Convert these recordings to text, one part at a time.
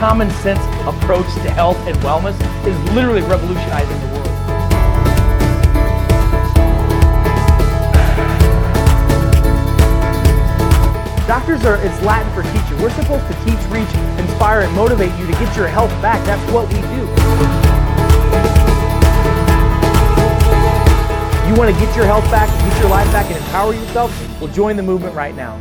common sense approach to health and wellness is literally revolutionizing the world. Doctors it's Latin for teacher. We're supposed to teach, reach, inspire, and motivate you to get your health back. That's what we do. You want to get your health back, get your life back, and empower yourself? Well, join the movement right now.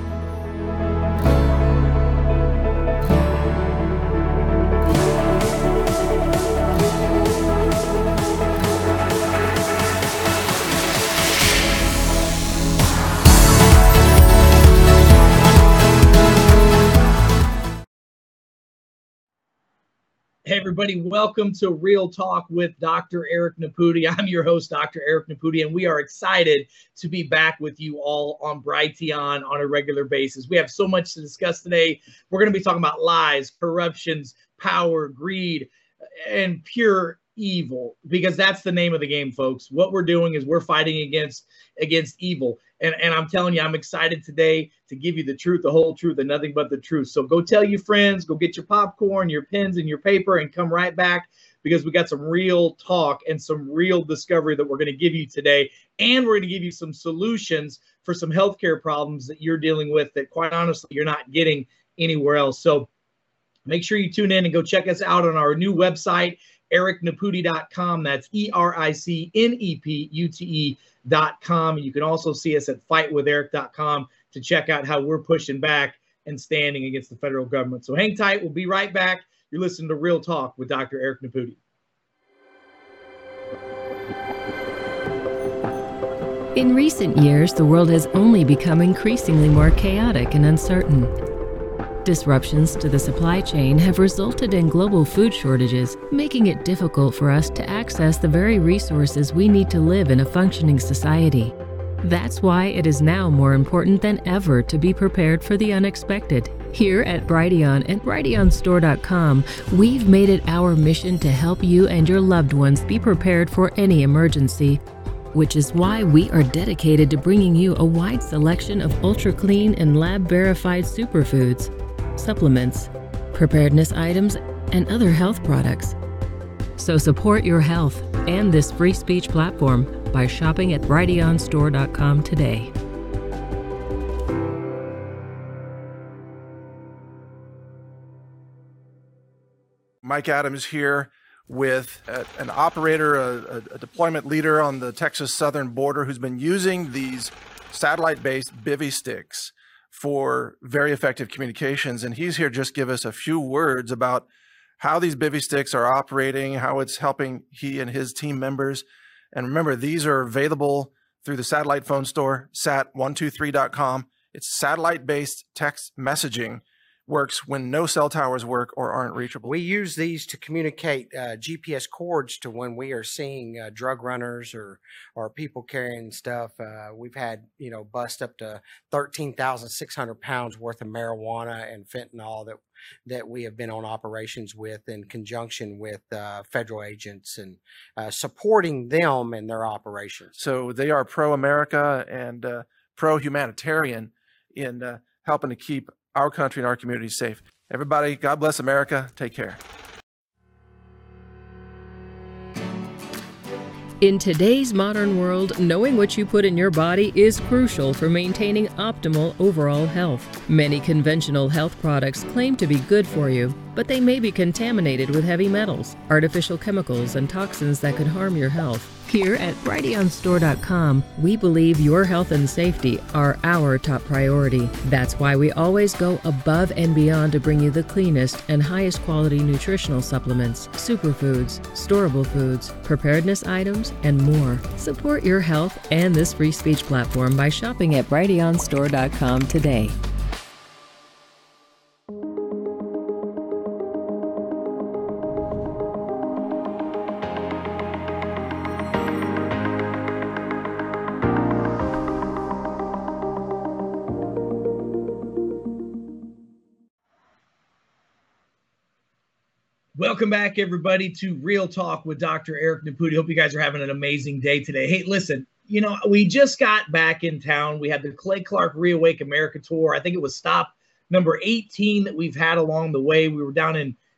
Hey everybody, welcome to Real Talk with Dr. Eric Nepute. I'm your host, Dr. Eric Nepute, and we are excited to be back with you all on Brighteon on a regular basis. We have so much to discuss today. We're going to be talking about lies, corruptions, power, greed, and pure evil, because that's the name of the game, folks. What we're doing is we're fighting against evil. And I'm telling you, I'm excited today to give you the truth, the whole truth, and nothing but the truth. So go tell your friends, go get your popcorn, your pens, and your paper, and come right back, because we got some real talk and some real discovery that we're going to give you today. And we're going to give you some solutions for some healthcare problems that you're dealing with that, quite honestly, you're not getting anywhere else. So make sure you tune in and go check us out on our new website, ericnepute.com. That's ERICNEPUTE.com. You can also see us at fightwitheric.com to check out how we're pushing back and standing against the federal government. So hang tight. We'll be right back. You're listening to Real Talk with Dr. Eric Nepute. In recent years, the world has only become increasingly more chaotic and uncertain. Disruptions to the supply chain have resulted in global food shortages, making it difficult for us to access the very resources we need to live in a functioning society. That's why it is now more important than ever to be prepared for the unexpected. Here at Brighteon and BrighteonStore.com, we've made it our mission to help you and your loved ones be prepared for any emergency, which is why we are dedicated to bringing you a wide selection of ultra-clean and lab-verified superfoods, supplements, preparedness items, and other health products. So support your health and this free speech platform by shopping at BrighteonStore.com today. Mike Adams here with an operator, a deployment leader on the Texas southern border who's been using these satellite-based bivy sticks for very effective communications. And he's here just give us a few words about how these bivy sticks are operating, how it's helping he and his team members. And remember, these are available through the satellite phone store, sat123.com. It's satellite-based text messaging. Works when no cell towers work or aren't reachable. We use these to communicate GPS codes to when we are seeing drug runners or people carrying stuff. We've had, bust up to 13,600 pounds worth of marijuana and fentanyl that we have been on operations with in conjunction with federal agents and supporting them in their operations. So they are pro-America and pro-humanitarian in helping to keep our country and our communities safe. Everybody, God bless America. Take care. In today's modern world, knowing what you put in your body is crucial for maintaining optimal overall health. Many conventional health products claim to be good for you, but they may be contaminated with heavy metals, artificial chemicals, and toxins that could harm your health. Here at BrighteonStore.com, we believe your health and safety are our top priority. That's why we always go above and beyond to bring you the cleanest and highest quality nutritional supplements, superfoods, storable foods, preparedness items, and more. Support your health and this free speech platform by shopping at BrighteonStore.com today. Welcome back, everybody, to Real Talk with Dr. Eric Nepute. Hope you guys are having an amazing day today. Hey, listen, we just got back in town. We had the Clay Clark Reawake America Tour. I think it was stop number 18 that we've had along the way. We were down in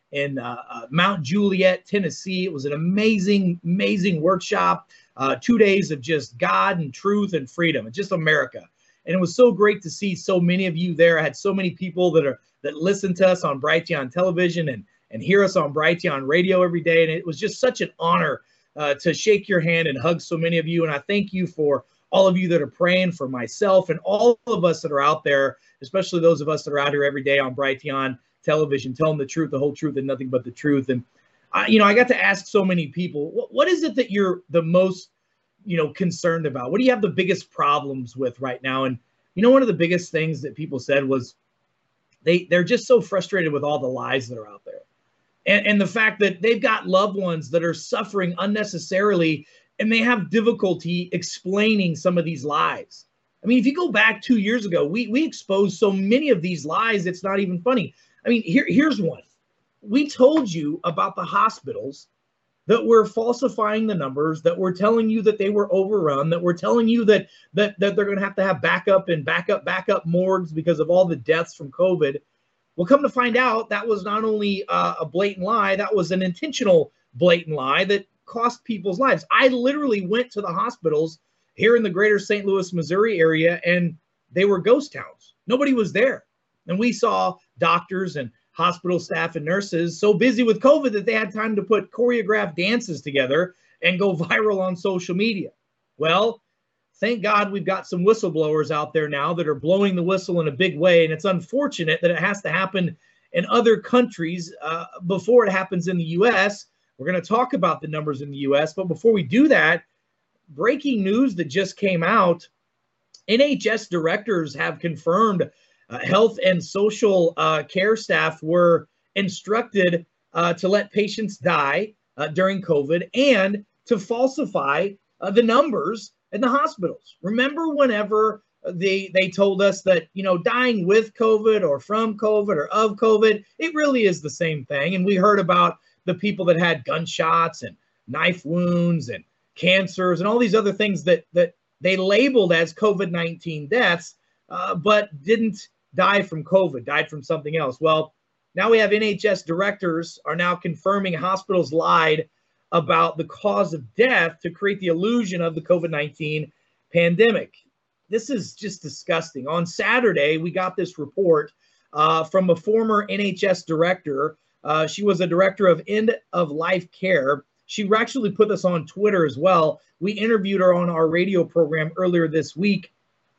Mount Juliet, Tennessee. It was an amazing, amazing workshop. 2 days of just God and truth and freedom, and just America. And it was so great to see so many of you there. I had so many people that listen to us on Brighteon Television and hear us on Brighteon Radio every day. And it was just such an honor to shake your hand and hug so many of you. And I thank you for all of you that are praying for myself and all of us that are out there, especially those of us that are out here every day on Brighteon Television, telling the truth, the whole truth, and nothing but the truth. And I got to ask so many people, what is it that you're the most, concerned about? What do you have the biggest problems with right now? And, one of the biggest things that people said was they're just so frustrated with all the lies that are out there. And the fact that they've got loved ones that are suffering unnecessarily, and they have difficulty explaining some of these lies. I mean, if you go back 2 years ago, we exposed so many of these lies, it's not even funny. I mean, here's one. We told you about the hospitals that were falsifying the numbers, that were telling you that they were overrun, that were telling you that they're going to have backup and backup morgues because of all the deaths from COVID. Well, come to find out, that was not only a blatant lie, that was an intentional blatant lie that cost people's lives. I literally went to the hospitals here in the greater St. Louis, Missouri area, and they were ghost towns. Nobody was there. And we saw doctors and hospital staff and nurses so busy with COVID that they had time to put choreographed dances together and go viral on social media. Well, thank God we've got some whistleblowers out there now that are blowing the whistle in a big way. And it's unfortunate that it has to happen in other countries before it happens in the U.S. We're going to talk about the numbers in the U.S. But before we do that, breaking news that just came out, NHS directors have confirmed health and social care staff were instructed to let patients die during COVID and to falsify the numbers in the hospitals. Remember whenever they told us that, dying with COVID or from COVID or of COVID, it really is the same thing. And we heard about the people that had gunshots and knife wounds and cancers and all these other things that they labeled as COVID-19 deaths, but didn't die from COVID, died from something else. Well, now we have NHS directors are now confirming hospitals lied about the cause of death to create the illusion of the COVID-19 pandemic. This is just disgusting. On Saturday, we got this report from a former NHS director. She was a director of end-of-life care. She actually put this on Twitter as well. We interviewed her on our radio program earlier this week,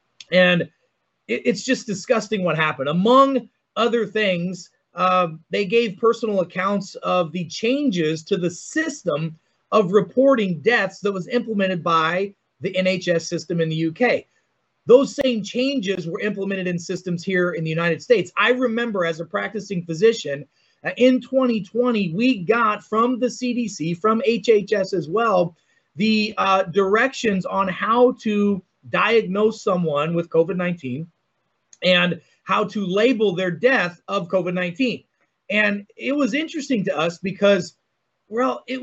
and it's just disgusting what happened. Among other things, they gave personal accounts of the changes to the system of reporting deaths that was implemented by the NHS system in the UK. Those same changes were implemented in systems here in the United States. I remember as a practicing physician, in 2020, we got from the CDC, from HHS as well, the directions on how to diagnose someone with COVID-19 and how to label their death of COVID-19. And it was interesting to us because, well, it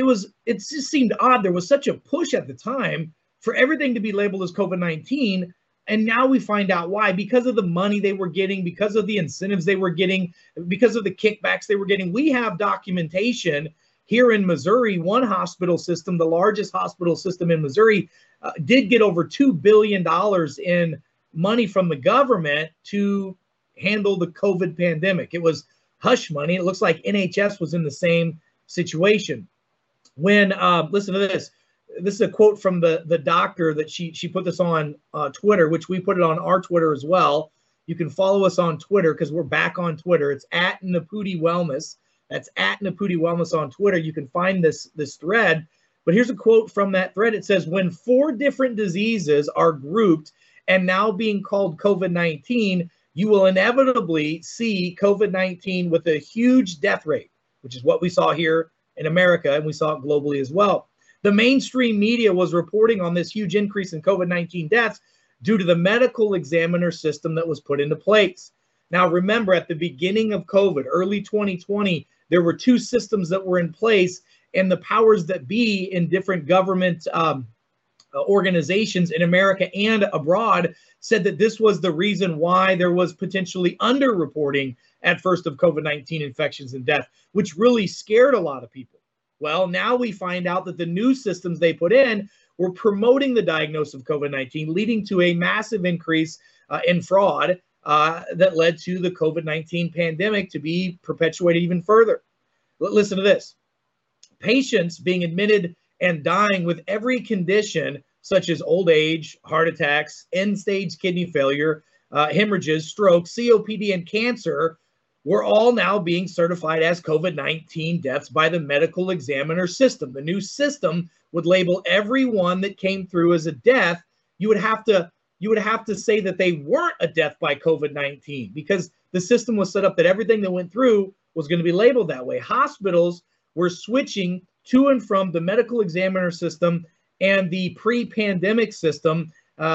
just seemed odd. There was such a push at the time for everything to be labeled as COVID-19. And now we find out why, because of the money they were getting, because of the incentives they were getting, because of the kickbacks they were getting. We have documentation here in Missouri. One hospital system, the largest hospital system in Missouri, did get over $2 billion in money from the government to handle the COVID pandemic. It was hush money. It looks like NHS was in the same situation. When, listen to this. This is a quote from the doctor that she put this on Twitter, which we put it on our Twitter as well. You can follow us on Twitter because we're back on Twitter. It's at Naputi Wellness. That's at Naputi Wellness on Twitter. You can find this thread. But here's a quote from that thread. It says, when 4 different diseases are grouped and now being called COVID-19, you will inevitably see COVID-19 with a huge death rate, which is what we saw here in America, and we saw it globally as well. The mainstream media was reporting on this huge increase in COVID-19 deaths due to the medical examiner system that was put into place. Now, remember, at the beginning of COVID, early 2020, there were 2 systems that were in place, and the powers that be in different government organizations in America and abroad said that this was the reason why there was potentially underreporting at first of COVID-19 infections and death, which really scared a lot of people. Well, now we find out that the new systems they put in were promoting the diagnosis of COVID-19, leading to a massive increase in fraud that led to the COVID-19 pandemic to be perpetuated even further. Listen to this. Patients being admitted and dying with every condition, such as old age, heart attacks, end-stage kidney failure, hemorrhages, stroke, COPD, and cancer, were all now being certified as COVID-19 deaths by the medical examiner system. The new system would label everyone that came through as a death. You would have to say that they weren't a death by COVID-19 because the system was set up that everything that went through was going to be labeled that way. Hospitals were switching to and from the medical examiner system and the pre-pandemic system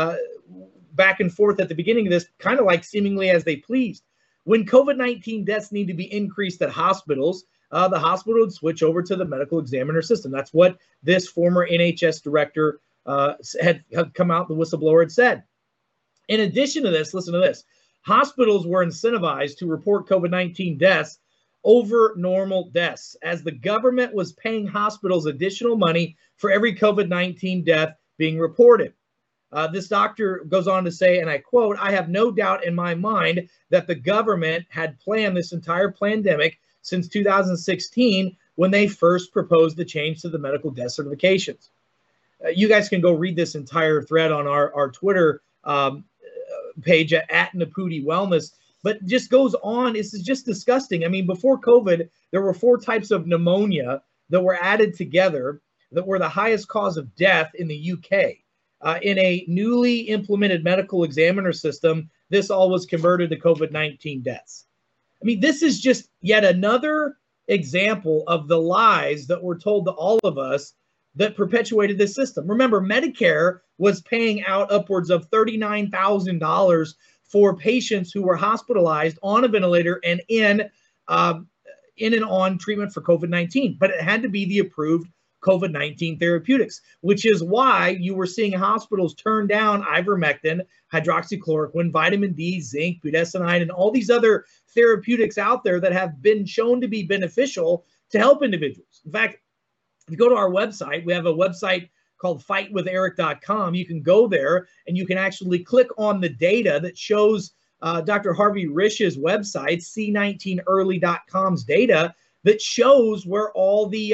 back and forth at the beginning of this, kind of like seemingly as they pleased. When COVID-19 deaths need to be increased at hospitals, the hospital would switch over to the medical examiner system. That's what this former NHS director had come out, the whistleblower had said. In addition to this, listen to this. Hospitals were incentivized to report COVID-19 deaths over normal deaths, as the government was paying hospitals additional money for every COVID-19 death being reported. This doctor goes on to say, and I quote, "I have no doubt in my mind that the government had planned this entire pandemic since 2016 when they first proposed the change to the medical death certifications." You guys can go read this entire thread on our Twitter page at Naputi Wellness, but just goes on. This is just disgusting. I mean, before COVID, there were 4 types of pneumonia that were added together that were the highest cause of death in the UK. In a newly implemented medical examiner system, this all was converted to COVID-19 deaths. I mean, this is just yet another example of the lies that were told to all of us that perpetuated this system. Remember, Medicare was paying out upwards of $39,000 for patients who were hospitalized on a ventilator and in and on treatment for COVID-19, but it had to be the approved COVID-19 therapeutics, which is why you were seeing hospitals turn down ivermectin, hydroxychloroquine, vitamin D, zinc, budesonide, and all these other therapeutics out there that have been shown to be beneficial to help individuals. In fact, if you go to our website, we have a website called fightwitheric.com. You can go there and you can actually click on the data that shows Dr. Harvey Rish's website, C19early.com's data that shows where all the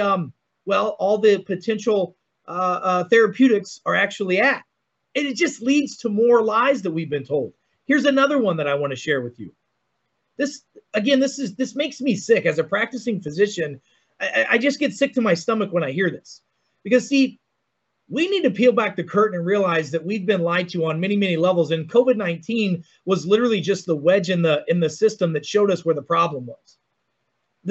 all the potential therapeutics are actually at. And it just leads to more lies that we've been told. Here's another one that I want to share with you. This makes me sick. As a practicing physician, I just get sick to my stomach when I hear this. Because, see, we need to peel back the curtain and realize that we've been lied to on many, many levels. And COVID-19 was literally just the wedge in the system that showed us where the problem was. The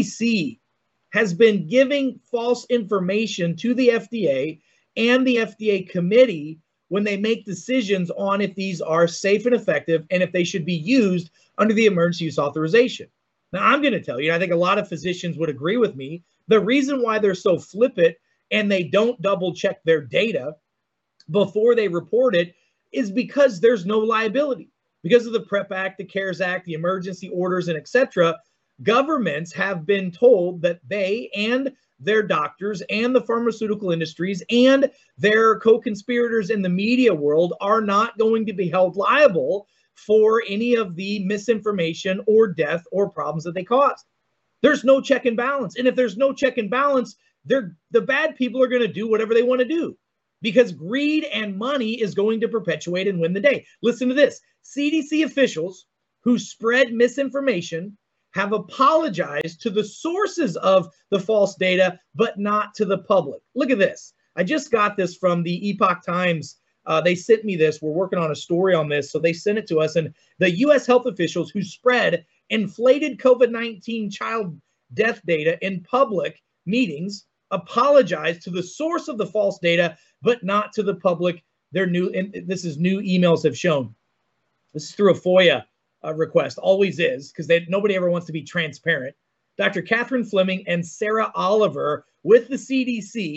CDC has been giving false information to the FDA and the FDA committee when they make decisions on if these are safe and effective and if they should be used under the emergency use authorization. Now, I'm going to tell you, I think a lot of physicians would agree with me, the reason why they're so flippant and they don't double check their data before they report it is because there's no liability. Because of the PrEP Act, the CARES Act, the emergency orders, and etc., governments have been told that they and their doctors and the pharmaceutical industries and their co-conspirators in the media world are not going to be held liable for any of the misinformation or death or problems that they caused. There's no check and balance. And if there's no check and balance, the bad people are going to do whatever they want to do because greed and money is going to perpetuate and win the day. Listen to this. CDC officials who spread misinformation have apologized to the sources of the false data, but not to the public. Look at this. I just got this from the Epoch Times. They sent me this. We're working on a story on this. So they sent it to us. And the U.S. health officials who spread inflated COVID-19 child death data in public meetings apologized to the source of the false data, but not to the public. And this is new emails have shown. This is through a FOIA request, always is, because nobody ever wants to be transparent. Dr. Catherine Fleming and Sarah Oliver with the CDC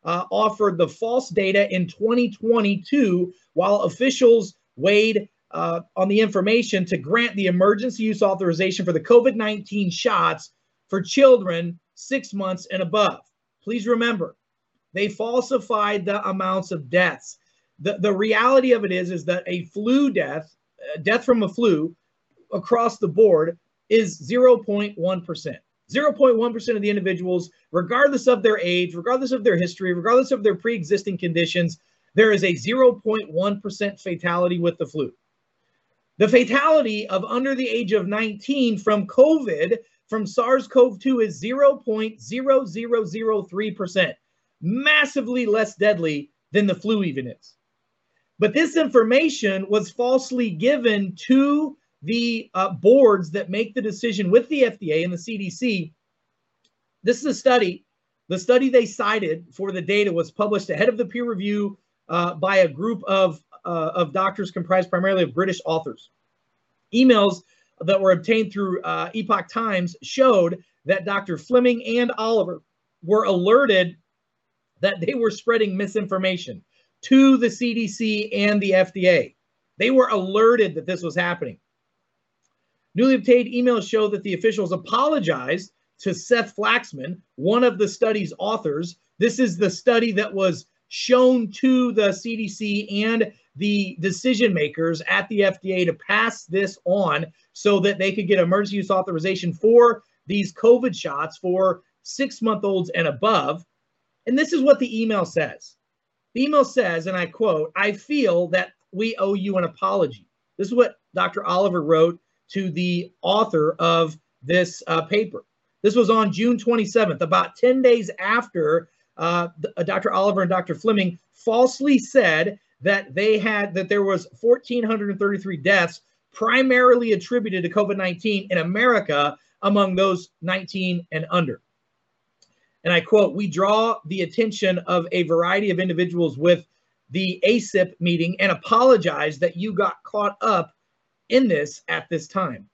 offered the false data in 2022 while officials weighed on the information to grant the emergency use authorization for the COVID-19 shots for children 6 months and above. Please remember, they falsified the amounts of deaths. The reality of it is that a flu death from a flu across the board is 0.1%. 0.1% of the individuals, regardless of their age, regardless of their history, regardless of their pre-existing conditions, there is a 0.1% fatality with the flu. The fatality of under the age of 19 from COVID, from SARS-CoV-2, is 0.0003%, massively less deadly than the flu even is. But this information was falsely given to the boards that make the decision with the FDA and the CDC. This is a study. The study they cited for the data was published ahead of the peer review by a group of doctors comprised primarily of British authors. Emails that were obtained through Epoch Times showed that Dr. Fleming and Oliver were alerted that they were spreading misinformation to the CDC and the FDA. They were alerted that this was happening. Newly obtained emails show that the officials apologized to Seth Flaxman, one of the study's authors. This is the study that was shown to the CDC and the decision makers at the FDA to pass this on so that they could get emergency use authorization for these COVID shots for 6-month-olds and above. And this is what the email says. The email says, and I quote, "I feel that we owe you an apology." This is what Dr. Oliver wrote to the author of this paper. This was on June 27th, about 10 days after Dr. Oliver and Dr. Fleming falsely said that there was 1,433 deaths primarily attributed to COVID-19 in America among those 19 and under. And I quote, "We draw the attention of a variety of individuals with the ACIP meeting and apologize that you got caught up in this at this time."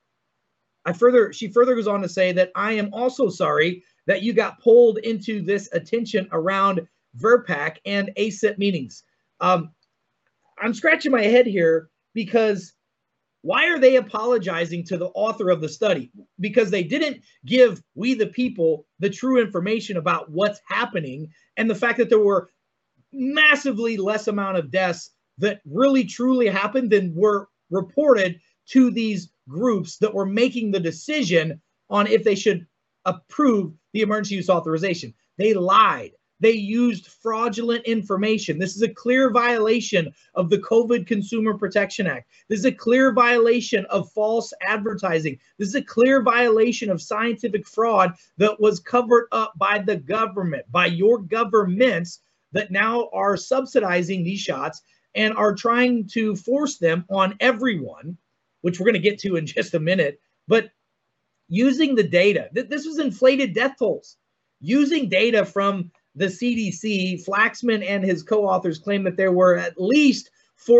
She further goes on to say that I am also sorry that you got pulled into this attention around VRBPAC and ACIP meetings. I'm scratching my head here because why are they apologizing to the author of the study? Because they didn't give we the people the true information about what's happening and the fact that there were massively less amount of deaths that really truly happened than were reported to these groups that were making the decision on if they should approve the emergency use authorization. They lied. They used fraudulent information. This is a clear violation of the COVID Consumer Protection Act. This is a clear violation of false advertising. This is a clear violation of scientific fraud that was covered up by the government, by your governments that now are subsidizing these shots and are trying to force them on everyone, which we're going to get to in just a minute. But using the data, this was inflated death tolls. Using data from the CDC, Flaxman and his co-authors claim that there were at least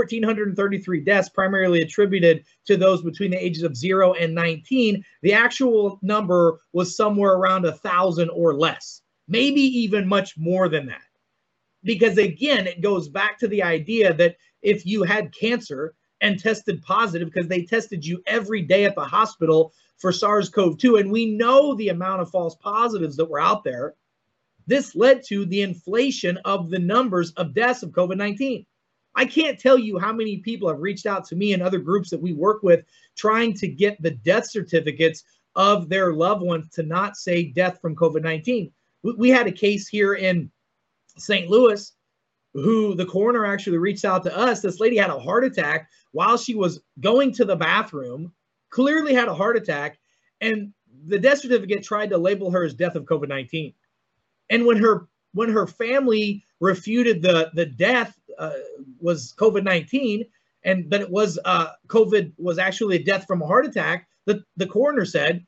1,433 deaths, primarily attributed to those between the ages of 0 and 19. The actual number was somewhere around 1,000 or less, maybe even much more than that. Because again, it goes back to the idea that if you had cancer and tested positive, because they tested you every day at the hospital for SARS-CoV-2, and we know the amount of false positives that were out there, this led to the inflation of the numbers of deaths of COVID-19. I can't tell you how many people have reached out to me and other groups that we work with trying to get the death certificates of their loved ones to not say death from COVID-19. We had a case here in St. Louis who the coroner actually reached out to us. This lady had a heart attack while she was going to the bathroom, clearly had a heart attack, and the death certificate tried to label her as death of COVID-19. And when her family refuted the death was COVID-19, and that it was COVID was actually a death from a heart attack, the coroner said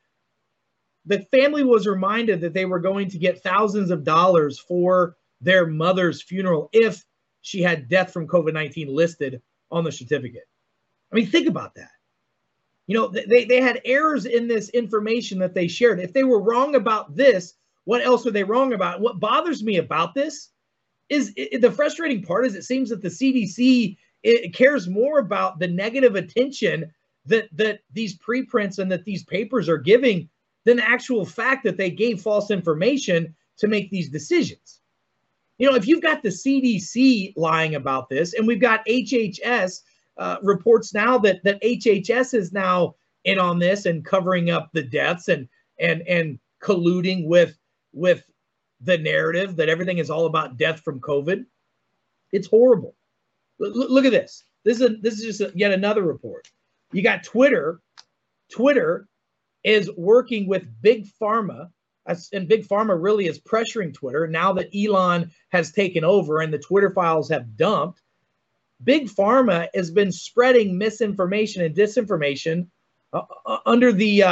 the family was reminded that they were going to get thousands of dollars for their mother's funeral if she had death from COVID-19 listed on the certificate. I mean, think about that. You know, they had errors in this information that they shared. If they were wrong about this, what else were they wrong about? What bothers me about this the frustrating part is it seems that the CDC cares more about the negative attention that these preprints and that these papers are giving than the actual fact that they gave false information to make these decisions. You know, if you've got the CDC lying about this, and we've got HHS reports now that HHS is now in on this and covering up the deaths and colluding with the narrative that everything is all about death from COVID. It's horrible. Look at this. This is just yet another report. You got Twitter. Twitter is working with Big Pharma, and Big Pharma really is pressuring Twitter now that Elon has taken over and the Twitter files have dumped. Big Pharma has been spreading misinformation and disinformation under the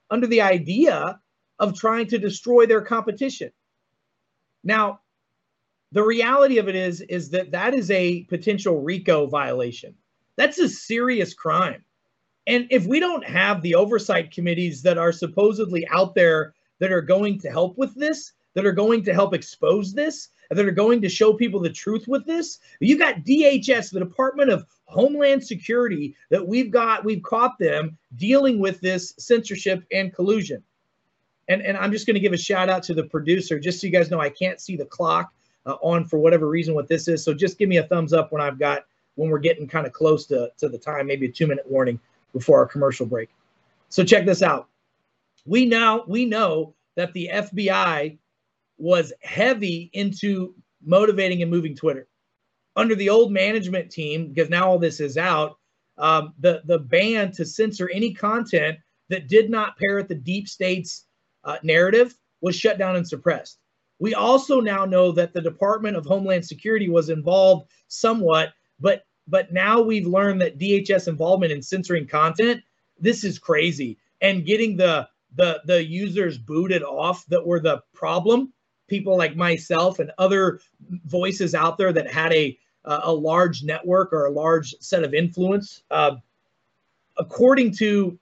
idea of trying to destroy their competition. Now, the reality of it is that is a potential RICO violation. That's a serious crime. And if we don't have the oversight committees that are supposedly out there that are going to help with this, that are going to help expose this, that are going to show people the truth with this, you got DHS, the Department of Homeland Security, that we've caught them dealing with this censorship and collusion. And I'm just going to give a shout out to the producer, just so you guys know I can't see the clock on for whatever reason what this is. So just give me a thumbs up when we're getting kind of close to the time, maybe a 2-minute warning before our commercial break. So check this out. We know that the FBI was heavy into motivating and moving Twitter. Under the old management team, because now all this is out, the ban to censor any content that did not parrot the deep state's narrative was shut down and suppressed. We also now know that the Department of Homeland Security was involved somewhat, but now we've learned that DHS involvement in censoring content, this is crazy. And getting the users booted off that were the problem, people like myself and other voices out there that had a large network or a large set of influence. According to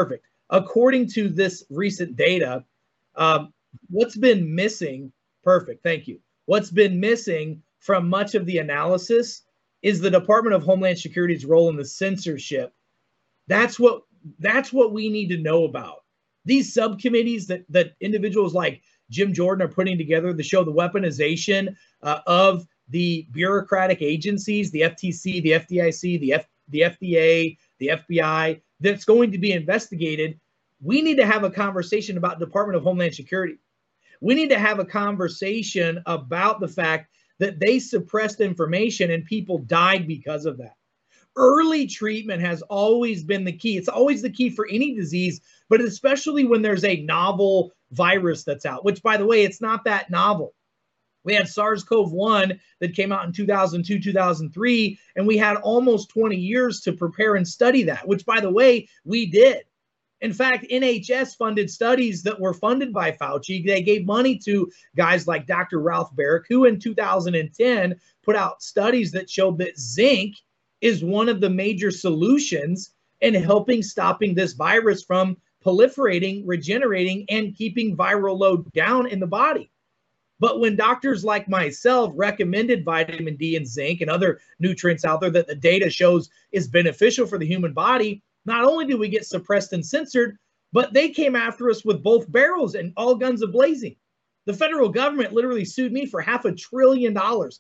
this recent data, what's been missing, thank you. What's been missing from much of the analysis is the Department of Homeland Security's role in the censorship. That's what we need to know about. These subcommittees that individuals like Jim Jordan are putting together to show the weaponization of the bureaucratic agencies, the FTC, the FDIC, the FDA, the FBI, that's going to be investigated. We need to have a conversation about Department of Homeland Security. We need to have a conversation about the fact that they suppressed information and people died because of that. Early treatment has always been the key. It's always the key for any disease, but especially when there's a novel virus that's out, which, by the way, it's not that novel. We had SARS-CoV-1 that came out in 2002, 2003, and we had almost 20 years to prepare and study that, which, by the way, we did. In fact, NHS funded studies that were funded by Fauci. They gave money to guys like Dr. Ralph Baric, who in 2010 put out studies that showed that zinc is one of the major solutions in helping stopping this virus from proliferating, regenerating, and keeping viral load down in the body. But when doctors like myself recommended vitamin D and zinc and other nutrients out there that the data shows is beneficial for the human body, not only did we get suppressed and censored, but they came after us with both barrels and all guns a-blazing. The federal government literally sued me for $500 billion,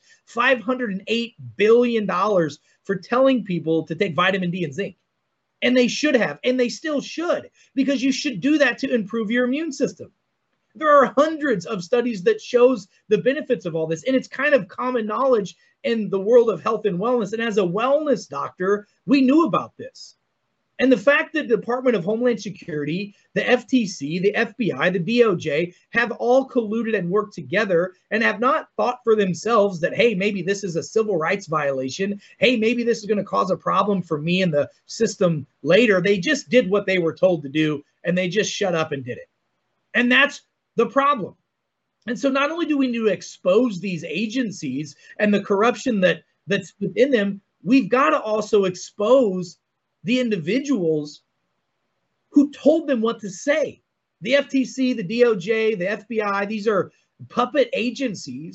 $508 billion for telling people to take vitamin D and zinc. And they should have, and they still should, because you should do that to improve your immune system. There are hundreds of studies that shows the benefits of all this, and it's kind of common knowledge in the world of health and wellness. And as a wellness doctor, we knew about this. And the fact that the Department of Homeland Security, the FTC, the FBI, the DOJ have all colluded and worked together and have not thought for themselves that, hey, maybe this is a civil rights violation. Hey, maybe this is going to cause a problem for me in the system later. They just did what they were told to do, and they just shut up and did it. And that's the problem. And so not only do we need to expose these agencies and the corruption that's within them, we've got to also expose the individuals who told them what to say. The FTC, the DOJ, the FBI, these are puppet agencies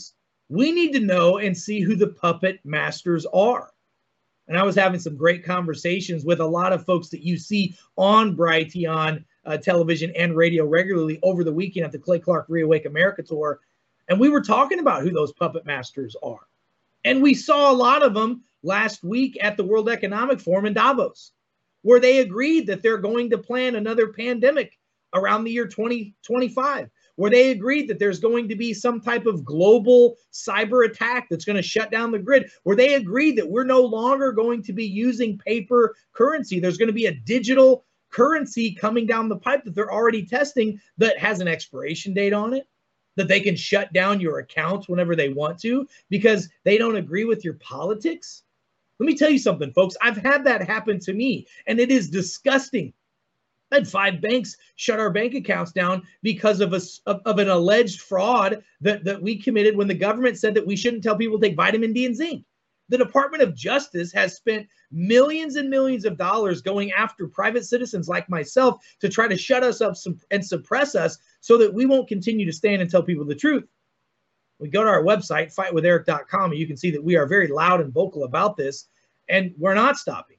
We need to know and see who the puppet masters are. And I was having some great conversations with a lot of folks that you see on Brighteon television and radio regularly over the weekend at the Clay Clark Reawake America Tour. And we were talking about who those puppet masters are. And we saw a lot of them last week at the World Economic Forum in Davos, where they agreed that they're going to plan another pandemic around the year 2025, where they agreed that there's going to be some type of global cyber attack that's going to shut down the grid, where they agreed that we're no longer going to be using paper currency. There's going to be a digital currency coming down the pipe that they're already testing that has an expiration date on it, that they can shut down your accounts whenever they want to because they don't agree with your politics. Let me tell you something, folks. I've had that happen to me, and it is disgusting. I had 5 banks shut our bank accounts down because of an alleged fraud that we committed when the government said that we shouldn't tell people to take vitamin D and zinc. The Department of Justice has spent millions and millions of dollars going after private citizens like myself to try to shut us up and suppress us so that we won't continue to stand and tell people the truth. We go to our website, fightwitheric.com, and you can see that we are very loud and vocal about this, and we're not stopping.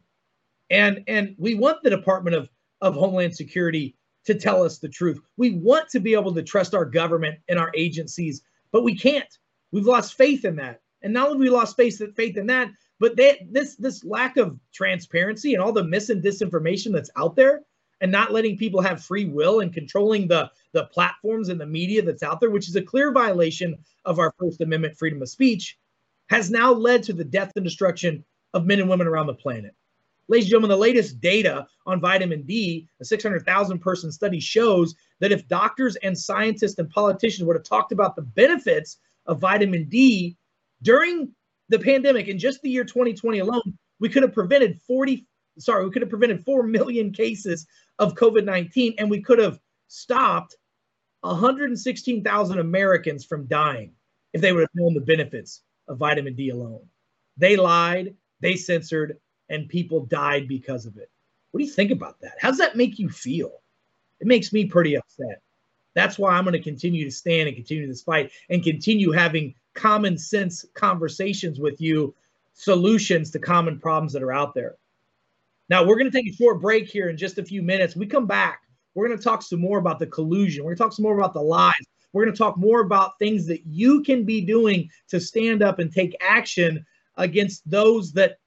And we want the Department of Homeland Security to tell us the truth. We want to be able to trust our government and our agencies, but we can't. We've lost faith in that. And not only have we lost faith in that, but this lack of transparency and all the mis and disinformation that's out there and not letting people have free will and controlling the platforms and the media that's out there, which is a clear violation of our First Amendment freedom of speech, has now led to the death and destruction of men and women around the planet. Ladies and gentlemen, the latest data on vitamin D, a 600,000 person study, shows that if doctors and scientists and politicians would have talked about the benefits of vitamin D during the pandemic, in just the year 2020 alone, we could have prevented 4 million cases of COVID-19, and we could have stopped 116,000 Americans from dying if they would have known the benefits of vitamin D alone. They lied, they censored, and people died because of it. What do you think about that? How does that make you feel? It makes me pretty upset. That's why I'm going to continue to stand and continue this fight and continue having common sense conversations with you, solutions to common problems that are out there. Now, we're going to take a short break here in just a few minutes. When we come back, we're going to talk some more about the collusion. We're going to talk some more about the lies. We're going to talk more about things that you can be doing to stand up and take action against those that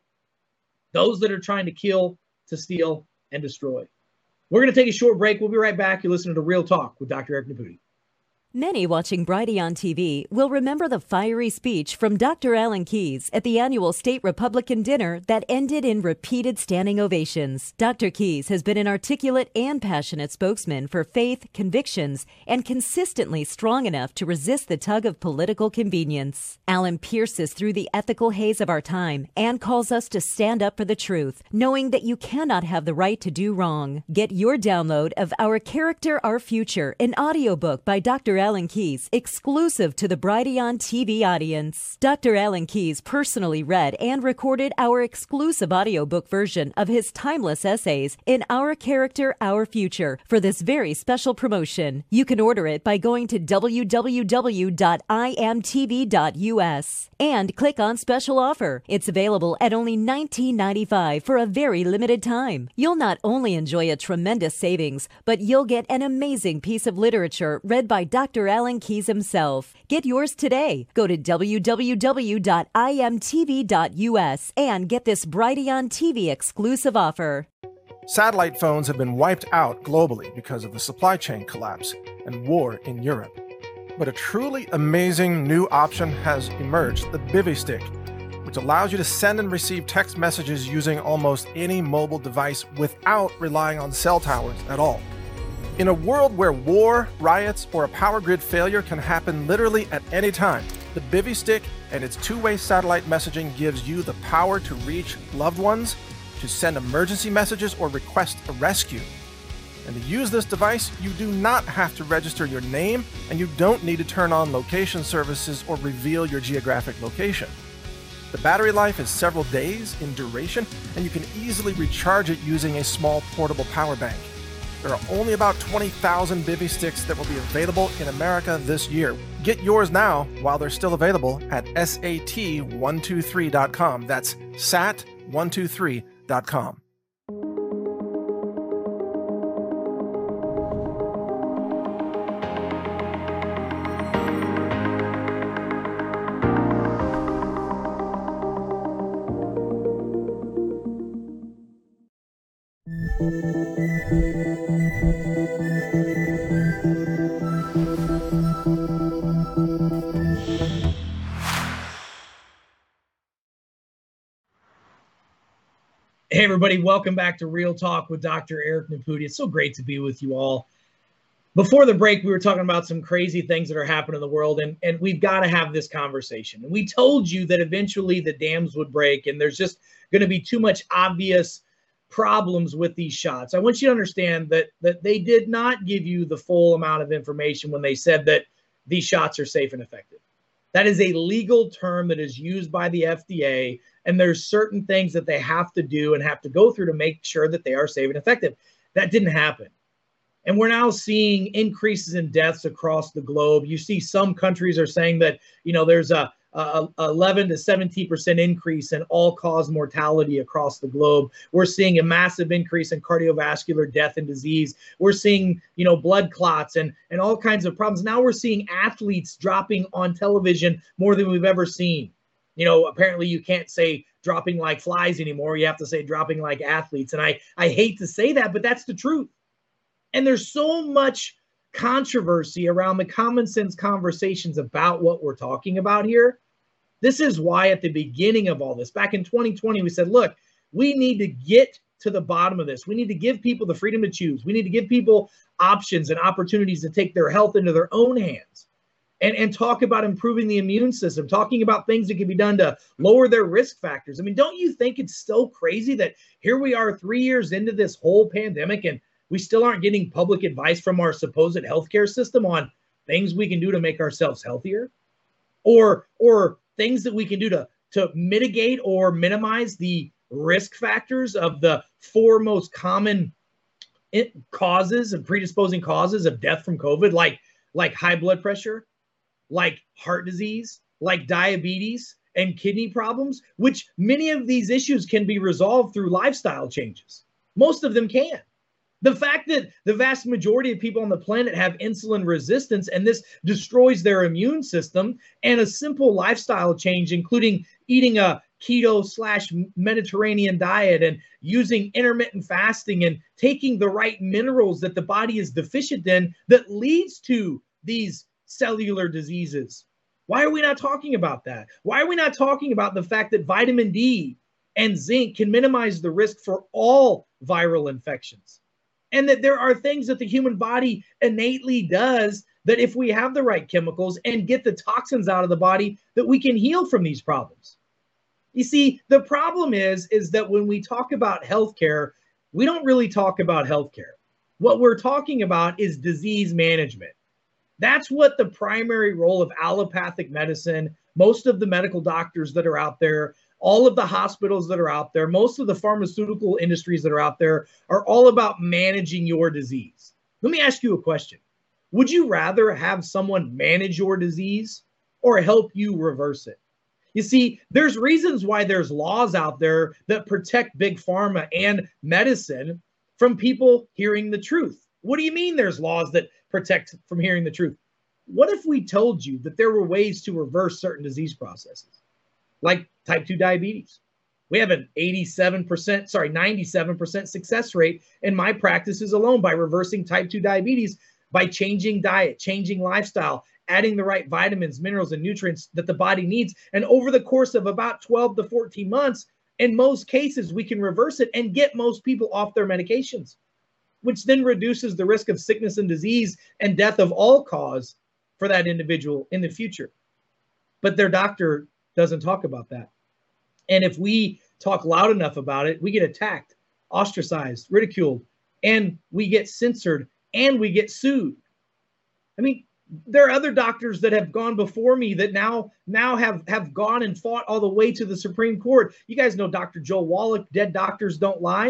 are trying to kill, to steal, and destroy. We're going to take a short break. We'll be right back. You're listening to Real Talk with Dr. Eric Naputi. Many watching Brighteon TV will remember the fiery speech from Dr. Alan Keyes at the annual State Republican dinner that ended in repeated standing ovations. Dr. Keyes has been an articulate and passionate spokesman for faith, convictions, and consistently strong enough to resist the tug of political convenience. Alan pierces through the ethical haze of our time and calls us to stand up for the truth, knowing that you cannot have the right to do wrong. Get your download of Our Character, Our Future, an audiobook by Dr. Alan Keyes, exclusive to the Brighteon TV audience. Dr. Alan Keyes personally read and recorded our exclusive audiobook version of his timeless essays in Our Character, Our Future for this very special promotion. You can order it by going to www.imtv.us and click on special offer. It's available at only $19.95 for a very limited time. You'll not only enjoy a tremendous savings, but you'll get an amazing piece of literature read by Dr. Alan Keyes himself. Get yours today. Go to www.imtv.us and get this Brighteon TV exclusive offer. Satellite phones have been wiped out globally because of the supply chain collapse and war in Europe. But a truly amazing new option has emerged, the Bivy Stick, which allows you to send and receive text messages using almost any mobile device without relying on cell towers at all. In a world where war, riots, or a power grid failure can happen literally at any time, the Bivy Stick and its two-way satellite messaging gives you the power to reach loved ones, to send emergency messages, or request a rescue. And to use this device, you do not have to register your name, and you don't need to turn on location services or reveal your geographic location. The battery life is several days in duration, and you can easily recharge it using a small portable power bank. There are only about 20,000 Bivy sticks that will be available in America this year. Get yours now while they're still available at SAT123.com. That's SAT123.com. Hey, everybody, welcome back to Real Talk with Dr. Eric Nepute. It's so great to be with you all. Before the break, we were talking about some crazy things that are happening in the world, and we've got to have this conversation. And we told you that eventually the dams would break, and there's just going to be too much obvious problems with these shots. I want you to understand that they did not give you the full amount of information when they said that these shots are safe and effective. That is a legal term that is used by the FDA, and there's certain things that they have to do and have to go through to make sure that they are safe and effective. That didn't happen. And we're now seeing increases in deaths across the globe. You see some countries are saying that, there's a 11 to 17% increase in all-cause mortality across the globe. We're seeing a massive increase in cardiovascular death and disease. We're seeing, blood clots and all kinds of problems. Now we're seeing athletes dropping on television more than we've ever seen. Apparently you can't say dropping like flies anymore. You have to say dropping like athletes. And I hate to say that, but that's the truth. And there's so much controversy around the common sense conversations about what we're talking about here. This is why at the beginning of all this, back in 2020, we said, look, we need to get to the bottom of this. We need to give people the freedom to choose. We need to give people options and opportunities to take their health into their own hands and talk about improving the immune system, talking about things that can be done to lower their risk factors. I mean, don't you think it's so crazy that here we are 3 years into this whole pandemic and we still aren't getting public advice from our supposed healthcare system on things we can do to make ourselves healthier, or things that we can do to mitigate or minimize the risk factors of the 4 most common causes and predisposing causes of death from COVID, like high blood pressure, like heart disease, like diabetes and kidney problems, which many of these issues can be resolved through lifestyle changes. Most of them can. The fact that the vast majority of people on the planet have insulin resistance and this destroys their immune system, and a simple lifestyle change, including eating a keto/Mediterranean diet and using intermittent fasting and taking the right minerals that the body is deficient in, that leads to these cellular diseases. Why are we not talking about that? Why are we not talking about the fact that vitamin D and zinc can minimize the risk for all viral infections? And that there are things that the human body innately does that if we have the right chemicals and get the toxins out of the body, that we can heal from these problems. You see, the problem is that when we talk about healthcare, we don't really talk about healthcare. What we're talking about is disease management. That's what the primary role of allopathic medicine, most of the medical doctors that are out there, all of the hospitals that are out there, most of the pharmaceutical industries that are out there are all about managing your disease. Let me ask you a question. Would you rather have someone manage your disease or help you reverse it? You see, there's reasons why there's laws out there that protect big pharma and medicine from people hearing the truth. What do you mean there's laws that protect from hearing the truth? What if we told you that there were ways to reverse certain disease processes? Like type 2 diabetes. We have an 97% success rate in my practices alone by reversing type 2 diabetes, by changing diet, changing lifestyle, adding the right vitamins, minerals, and nutrients that the body needs. And over the course of about 12 to 14 months, in most cases, we can reverse it and get most people off their medications, which then reduces the risk of sickness and disease and death of all cause for that individual in the future. But their doctor doesn't talk about that. And if we talk loud enough about it, we get attacked, ostracized, ridiculed, and we get censored and we get sued. I mean, there are other doctors that have gone before me that now have gone and fought all the way to the Supreme Court. You guys know Dr. Joe Wallach, Dead Doctors Don't Lie.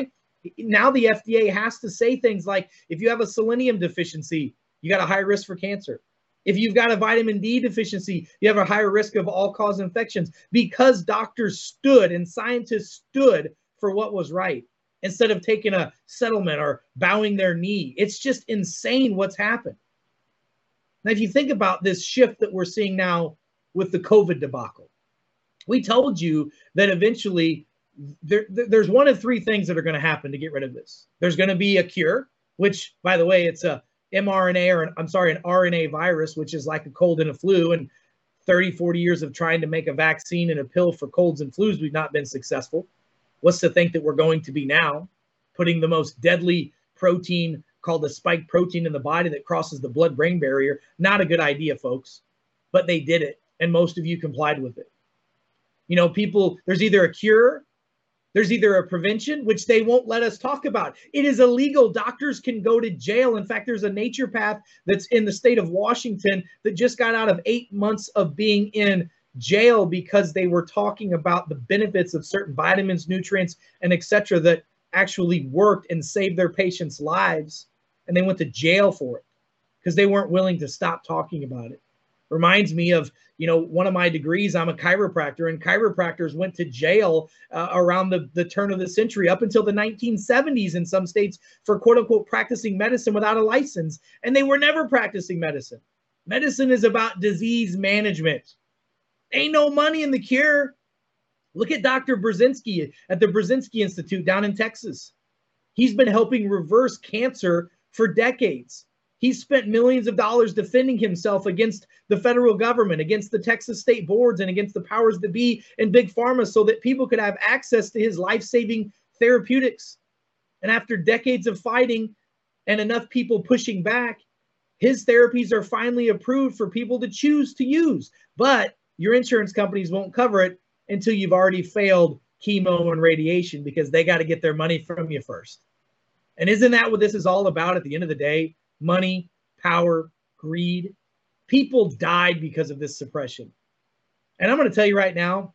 Now the FDA has to say things like, if you have a selenium deficiency, you got a high risk for cancer. If you've got a vitamin D deficiency, you have a higher risk of all-cause infections, because doctors stood and scientists stood for what was right instead of taking a settlement or bowing their knee. It's just insane what's happened. Now, if you think about this shift that we're seeing now with the COVID debacle, we told you that eventually there's one of three things that are going to happen to get rid of this. There's going to be a cure, which, by the way, it's a mRNA, or an RNA virus, which is like a cold and a flu. And 30, 40 years of trying to make a vaccine and a pill for colds and flus, we've not been successful. What's to think that we're going to be now? Putting the most deadly protein called the spike protein in the body that crosses the blood-brain barrier. Not a good idea, folks, but they did it, and most of you complied with it. You know, people, there's either a cure, there's either a prevention, which they won't let us talk about. It is illegal. Doctors can go to jail. In fact, there's a naturopath that's in the state of Washington that just got out of 8 months of being in jail because they were talking about the benefits of certain vitamins, nutrients, and etc. that actually worked and saved their patients' lives. And they went to jail for it because they weren't willing to stop talking about it. Reminds me of, you know, one of my degrees, I'm a chiropractor, and chiropractors went to jail around the turn of the century up until the 1970s in some states for quote unquote practicing medicine without a license. And they were never practicing medicine. Medicine is about disease management. Ain't no money in the cure. Look at Dr. Brzezinski at the Brzezinski Institute down in Texas. He's been helping reverse cancer for decades. He's spent millions of dollars defending himself against the federal government, against the Texas state boards, and against the powers that be and big pharma so that people could have access to his life-saving therapeutics. And after decades of fighting and enough people pushing back, his therapies are finally approved for people to choose to use. But your insurance companies won't cover it until you've already failed chemo and radiation, because they got to get their money from you first. And isn't that what this is all about at the end of the day? Money, power, greed. People died because of this suppression. And I'm going to tell you right now,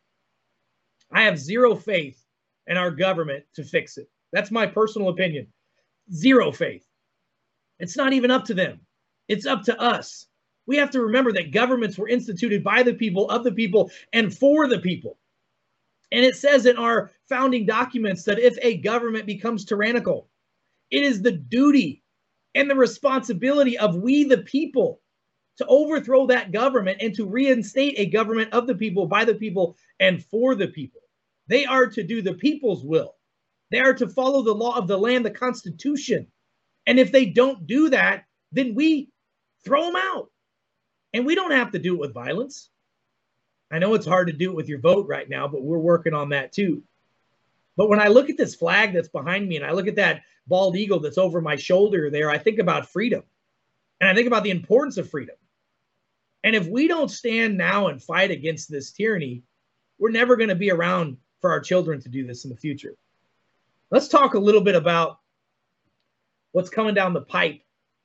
I have zero faith in our government to fix it. That's my personal opinion. Zero faith. It's not even up to them. It's up to us. We have to remember that governments were instituted by the people, of the people, and for the people. And it says in our founding documents that if a government becomes tyrannical, it is the duty and the responsibility of we, the people, to overthrow that government and to reinstate a government of the people, by the people, and for the people. They are to do the people's will. They are to follow the law of the land, the Constitution. And if they don't do that, then we throw them out. And we don't have to do it with violence. I know it's hard to do it with your vote right now, but we're working on that too. But when I look at this flag that's behind me and I look at that bald eagle that's over my shoulder there, I think about freedom. And I think about the importance of freedom. And if we don't stand now and fight against this tyranny, we're never going to be around for our children to do this in the future. Let's talk a little bit about what's coming down the pipe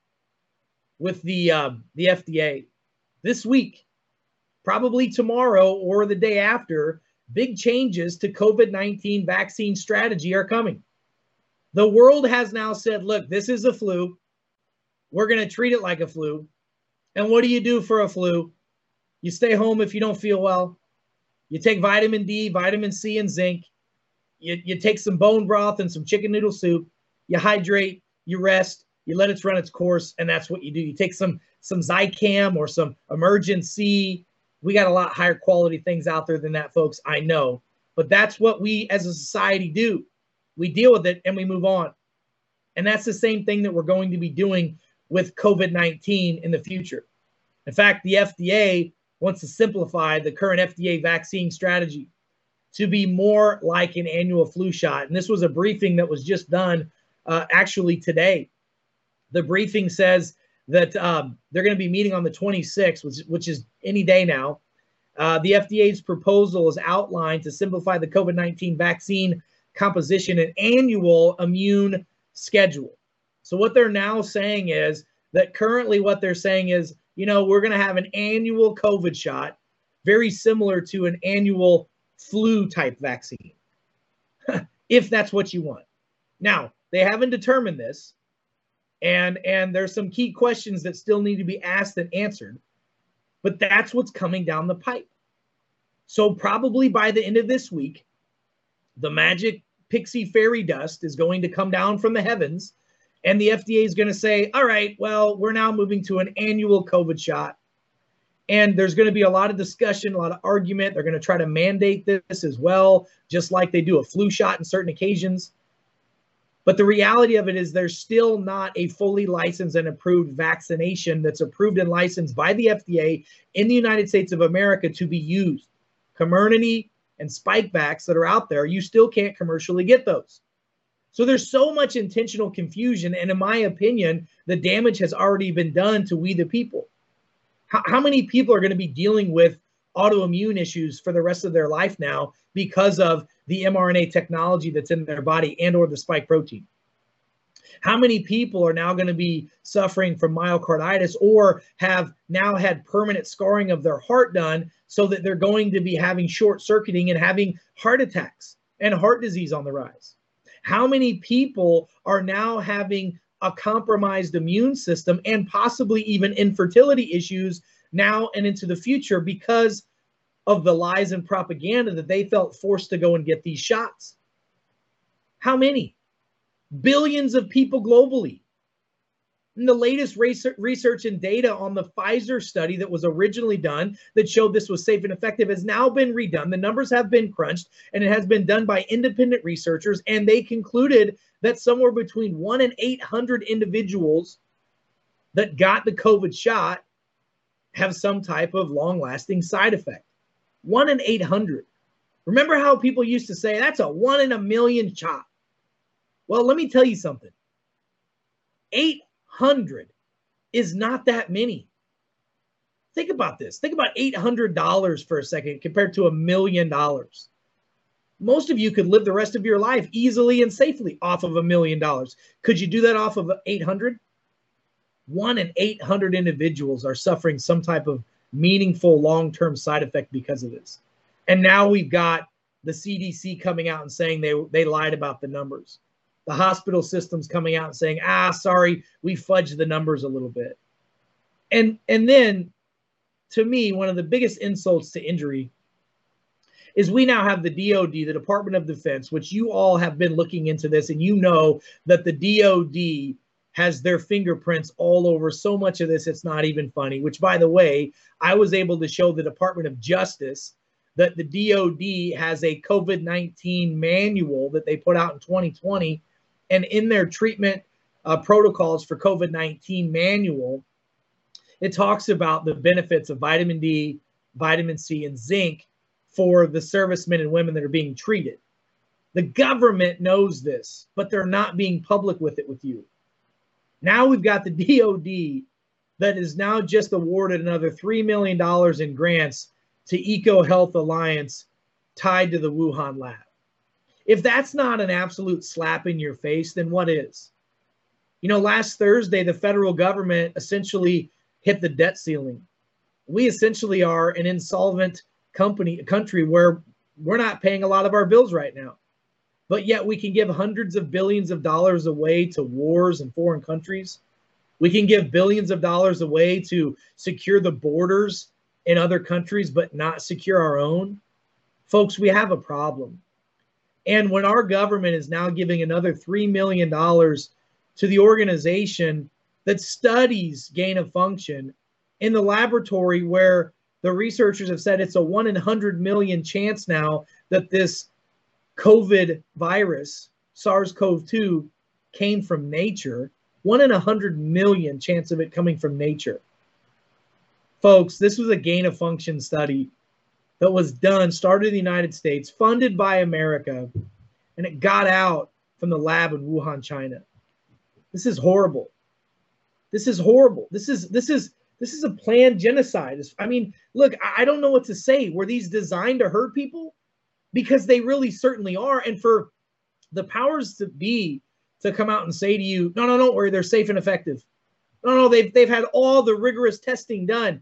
with the FDA. This week, probably tomorrow or the day after, big changes to COVID-19 vaccine strategy are coming. The world has now said, look, this is a flu. We're going to treat it like a flu. And what do you do for a flu? You stay home if you don't feel well. You take vitamin D, vitamin C, and zinc. You take some bone broth and some chicken noodle soup. You hydrate, you rest, you let it run its course, and that's what you do. You take some Zicam or some Emergen-C. We got a lot higher quality things out there than that, folks, I know. But that's what we as a society do. We deal with it and we move on. And that's the same thing that we're going to be doing with COVID-19 in the future. In fact, the FDA wants to simplify the current FDA vaccine strategy to be more like an annual flu shot. And this was a briefing that was just done actually today. The briefing says that they're going to be meeting on the 26th, which is any day now. The FDA's proposal is outlined to simplify the COVID-19 vaccine composition and annual immune schedule. So what they're now saying is that currently what they're saying is, you know, we're going to have an annual COVID shot, very similar to an annual flu type vaccine, if that's what you want. Now, they haven't determined this, and there's some key questions that still need to be asked and answered, but that's what's coming down the pipe. So probably by the end of this week, the magic pixie fairy dust is going to come down from the heavens, and the FDA is going to say, all right, well, we're now moving to an annual COVID shot. And there's going to be a lot of discussion, a lot of argument. They're going to try to mandate this as well, just like they do a flu shot in certain occasions. But the reality of it is there's still not a fully licensed and approved vaccination that's approved and licensed by the FDA in the United States of America to be used. Comirnaty and Spikevax that are out there, you still can't commercially get those. So there's so much intentional confusion. And in my opinion, the damage has already been done to we the people. How many people are going to be dealing with autoimmune issues for the rest of their life now because of the mRNA technology that's in their body and or the spike protein? How many people are now going to be suffering from myocarditis or have now had permanent scarring of their heart done so that they're going to be having short circuiting and having heart attacks and heart disease on the rise? How many people are now having a compromised immune system and possibly even infertility issues now and into the future because of the lies and propaganda that they felt forced to go and get these shots? How many? Billions of people globally. And the latest research and data on the Pfizer study that was originally done that showed this was safe and effective has now been redone. The numbers have been crunched, and it has been done by independent researchers, and they concluded that somewhere between 1 and 800 individuals that got the COVID shot have some type of long-lasting side effect. 1 in 800. Remember how people used to say, that's a 1 in a million shot? Well, let me tell you something. 800 is not that many. Think about this. Think about $800 for a second compared to $1 million. Most of you could live the rest of your life easily and safely off of $1 million. Could you do that off of 800? 1 in 800 individuals are suffering some type of meaningful long-term side effect because of this. And now we've got the CDC coming out and saying they lied about the numbers. The hospital system's coming out and saying, sorry, we fudged the numbers a little bit. And then, to me, one of the biggest insults to injury is we now have the DOD, the Department of Defense, which you all have been looking into this, and you know that the DOD has their fingerprints all over so much of this, it's not even funny, which, by the way, I was able to show the Department of Justice that the DOD has a COVID-19 manual that they put out in 2020. And in their treatment protocols for COVID-19 manual, it talks about the benefits of vitamin D, vitamin C, and zinc for the servicemen and women that are being treated. The government knows this, but they're not being public with it with you. Now we've got the DOD that is now just awarded another $3 million in grants to EcoHealth Alliance tied to the Wuhan lab. If that's not an absolute slap in your face, then what is? You know, last Thursday, the federal government essentially hit the debt ceiling. We essentially are an insolvent country where we're not paying a lot of our bills right now. But yet we can give hundreds of billions of dollars away to wars in foreign countries. We can give billions of dollars away to secure the borders in other countries, but not secure our own. Folks, we have a problem. And when our government is now giving another $3 million to the organization that studies gain of function in the laboratory where the researchers have said it's a 1 in 100 million chance now that this COVID virus, SARS-CoV-2, came from nature, 1 in 100 million chance of it coming from nature. Folks, this was a gain of function study that was done, started in the United States, funded by America, and it got out from the lab in Wuhan, China. This is horrible. This is horrible. This is a planned genocide. I mean, look, I don't know what to say. Were these designed to hurt people? Because they really certainly are. And for the powers that be to come out and say to you, no, don't worry, they're safe and effective. No, they've had all the rigorous testing done.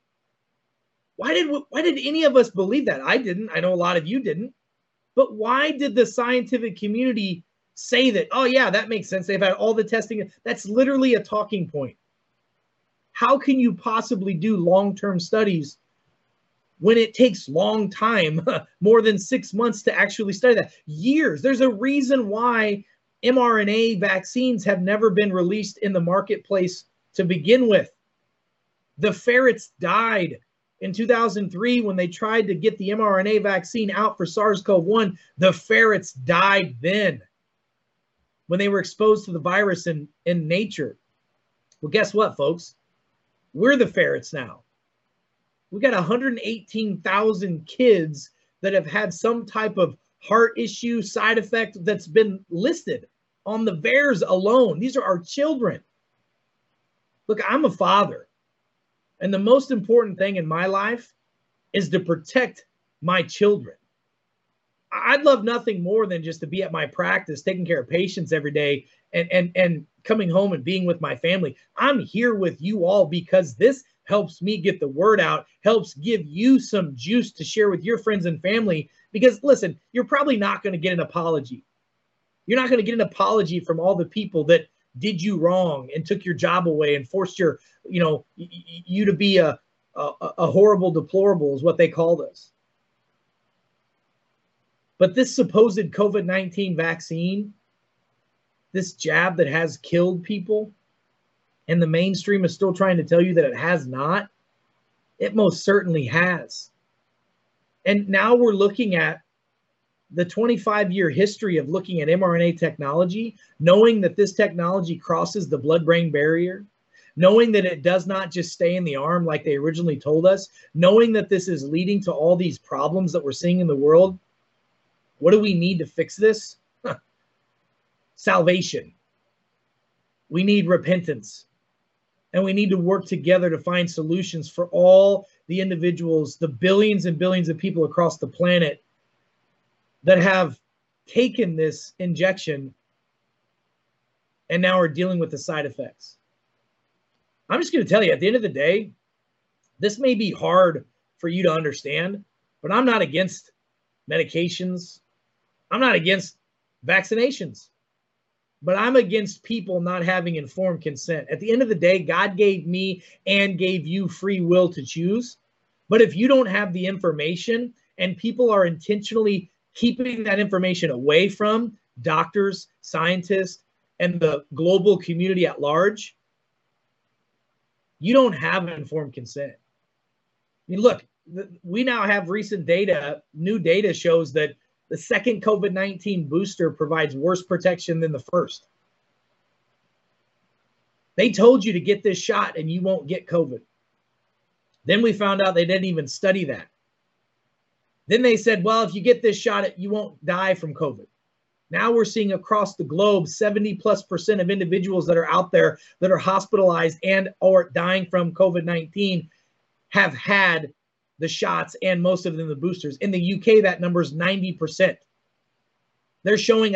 Why did any of us believe that? I didn't. I know a lot of you didn't. But why did the scientific community say that, oh yeah, that makes sense. They've had all the testing. That's literally a talking point. How can you possibly do long-term studies when it takes long time, more than 6 months to actually study that? Years. There's a reason why mRNA vaccines have never been released in the marketplace to begin with. The ferrets died in 2003 when they tried to get the mRNA vaccine out for SARS-CoV-1. The ferrets died then when they were exposed to the virus in nature. Well, guess what, folks? We're the ferrets now. We got 118,000 kids that have had some type of heart issue, side effect that's been listed on the VAERS alone. These are our children. Look, I'm a father, and the most important thing in my life is to protect my children. I'd love nothing more than just to be at my practice, taking care of patients every day and coming home and being with my family. I'm here with you all because this helps me get the word out, helps give you some juice to share with your friends and family. Because listen, you're probably not going to get an apology. You're not going to get an apology from all the people that did you wrong and took your job away and forced your, you to be a horrible deplorable is what they called us. But this supposed COVID-19 vaccine, this jab that has killed people, and the mainstream is still trying to tell you that it has not, it most certainly has. And now we're looking at the 25-year history of looking at mRNA technology, knowing that this technology crosses the blood-brain barrier, knowing that it does not just stay in the arm like they originally told us, knowing that this is leading to all these problems that we're seeing in the world. What do we need to fix this? Salvation. We need repentance. And we need to work together to find solutions for all the individuals, the billions and billions of people across the planet that have taken this injection and now are dealing with the side effects. I'm just going to tell you, at the end of the day, this may be hard for you to understand, but I'm not against medications. I'm not against vaccinations, but I'm against people not having informed consent. At the end of the day, God gave me and gave you free will to choose. But if you don't have the information and people are intentionally keeping that information away from doctors, scientists, and the global community at large, you don't have informed consent. I mean, look, we now have recent data, new data shows that the second COVID-19 booster provides worse protection than the first. They told you to get this shot and you won't get COVID. Then we found out they didn't even study that. Then they said, well, if you get this shot, you won't die from COVID. Now we're seeing across the globe, 70+% of individuals that are out there that are hospitalized and or dying from COVID-19 have had the shots, and most of them the boosters. In the UK, that number is 90%. They're showing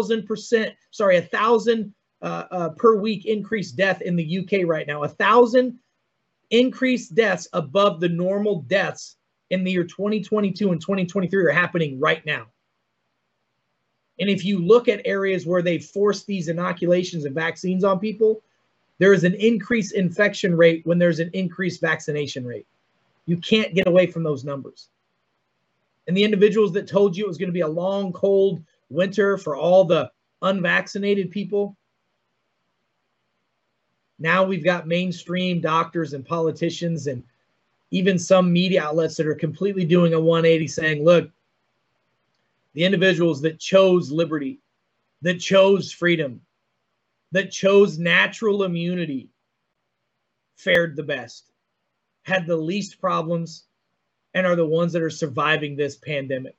1,000 per week increased death in the UK right now. 1,000 increased deaths above the normal deaths in the year 2022 and 2023 are happening right now. And if you look at areas where they force these inoculations and vaccines on people, there is an increased infection rate when there's an increased vaccination rate. You can't get away from those numbers. And the individuals that told you it was going to be a long, cold winter for all the unvaccinated people, now we've got mainstream doctors and politicians and even some media outlets that are completely doing a 180 saying, look, the individuals that chose liberty, that chose freedom, that chose natural immunity fared the best, had the least problems, and are the ones that are surviving this pandemic.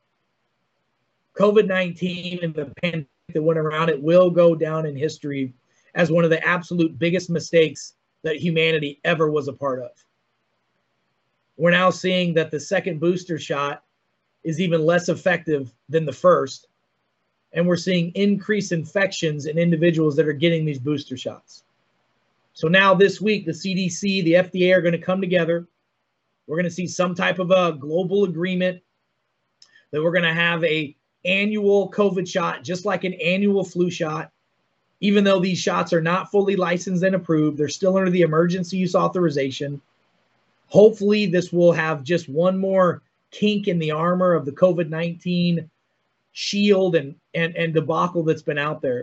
COVID-19 and the pandemic that went around it will go down in history as one of the absolute biggest mistakes that humanity ever was a part of. We're now seeing that the second booster shot is even less effective than the first, and we're seeing increased infections in individuals that are getting these booster shots. So now this week, the CDC, the FDA are going to come together. We're going to see some type of a global agreement that we're going to have a annual COVID shot, just like an annual flu shot. Even though these shots are not fully licensed and approved, they're still under the emergency use authorization. Hopefully, this will have just one more kink in the armor of the COVID-19 shield and debacle that's been out there.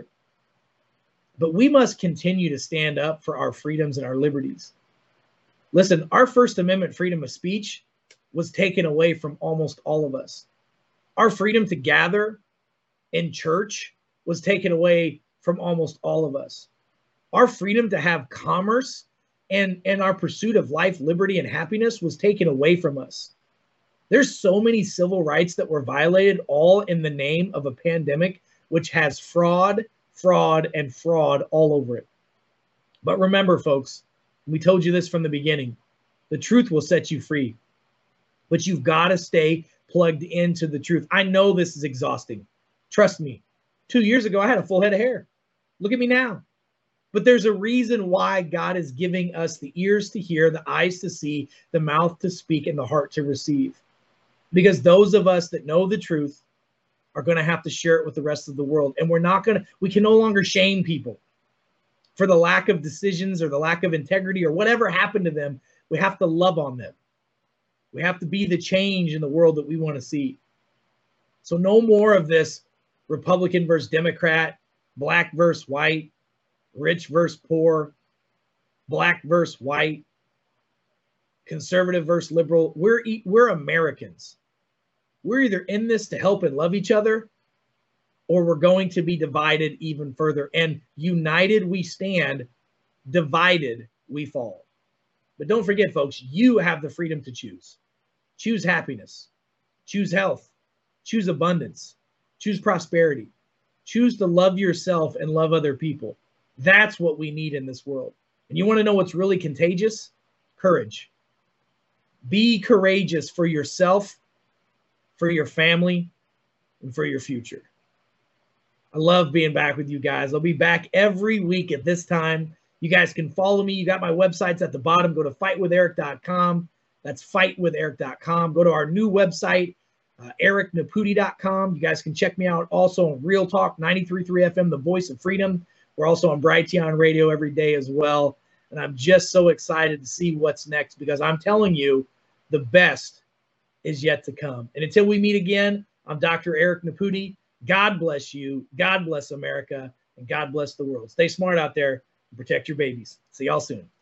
But we must continue to stand up for our freedoms and our liberties. Listen, our First Amendment freedom of speech was taken away from almost all of us. Our freedom to gather in church was taken away from almost all of us. Our freedom to have commerce and our pursuit of life, liberty, and happiness was taken away from us. There's so many civil rights that were violated, all in the name of a pandemic, which has fraud, and fraud all over it. But remember, folks, we told you this from the beginning, the truth will set you free. But you've got to stay plugged into the truth. I know this is exhausting. Trust me. 2 years ago, I had a full head of hair. Look at me now. But there's a reason why God is giving us the ears to hear, the eyes to see, the mouth to speak, and the heart to receive. Because those of us that know the truth are going to have to share it with the rest of the world. And we can no longer shame people for the lack of decisions or the lack of integrity or whatever happened to them. We have to love on them. We have to be the change in the world that we want to see. So no more of this Republican versus Democrat, black versus white, rich versus poor, black versus white, conservative versus liberal. We're Americans. We're either in this to help and love each other, or we're going to be divided even further. And united we stand, divided we fall. But don't forget, folks, you have the freedom to choose. Choose happiness. Choose health. Choose abundance. Choose prosperity. Choose to love yourself and love other people. That's what we need in this world. And you want to know what's really contagious? Courage. Be courageous for yourself, for your family, and for your future. I love being back with you guys. I'll be back every week at this time. You guys can follow me. You got my websites at the bottom. Go to fightwitheric.com. That's fightwitheric.com. Go to our new website, ericnaputi.com. You guys can check me out also on Real Talk 93.3 FM, the voice of freedom. We're also on Brighteon Radio every day as well. And I'm just so excited to see what's next, because I'm telling you, the best is yet to come. And until we meet again, I'm Dr. Eric Naputi. God bless you. God bless America. And God bless the world. Stay smart out there and protect your babies. See y'all soon.